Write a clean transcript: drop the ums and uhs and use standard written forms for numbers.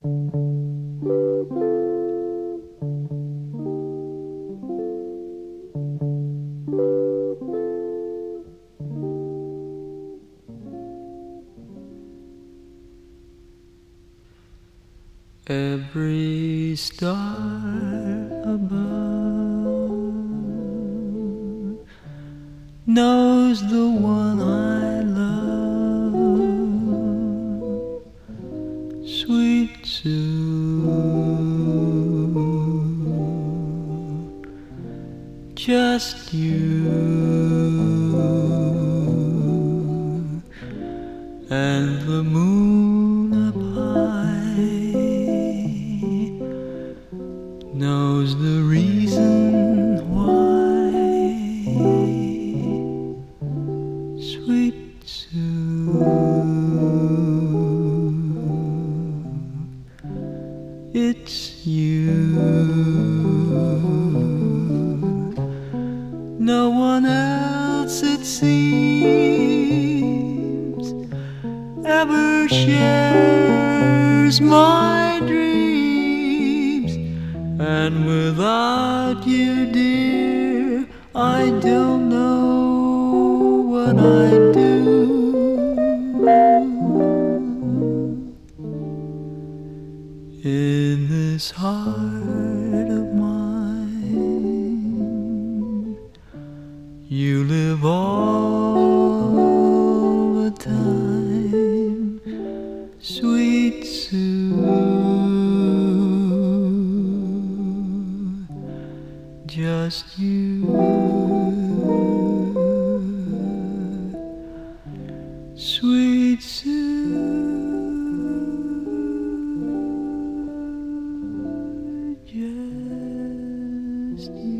Every star above knows the one I love, sweet Sue. Just you and the moon up high knows the reason why, sweet Sue. It's you. No one else, it seems, ever shares my dreams. And without you, dear, I don't know what I'd do. In this heart of mine, you live all the time, sweet Sue. Just you, sweet Sue. Just you.